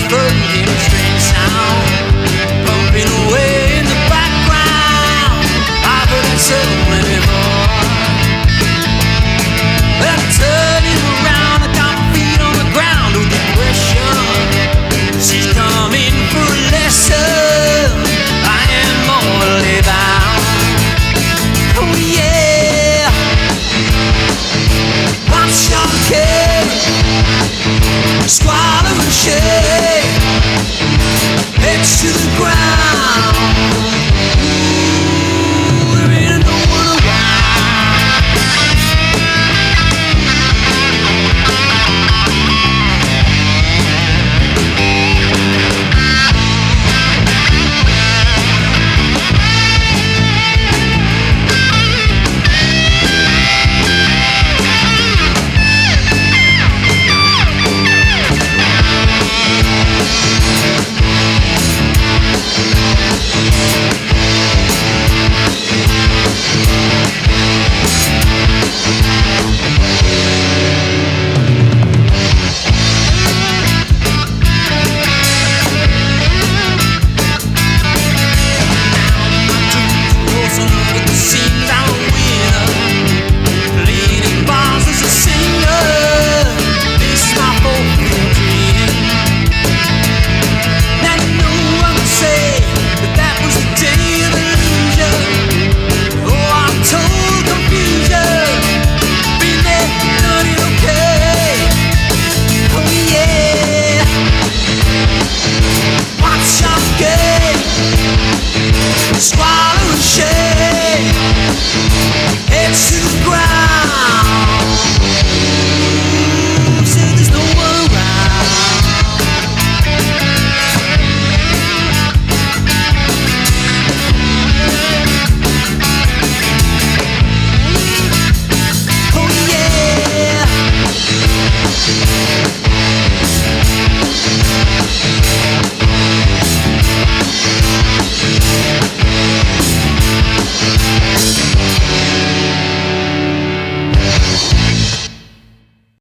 fucking strange sound pumping away in the background. I've heard it so many more. I'm turning around, I got my feet on the ground. Oh, depression, she's coming for a lesson. I am morally bound. Oh yeah, I'm shocking, squalor and shame, heads to the ground. Ooh, there ain't no one around. Squad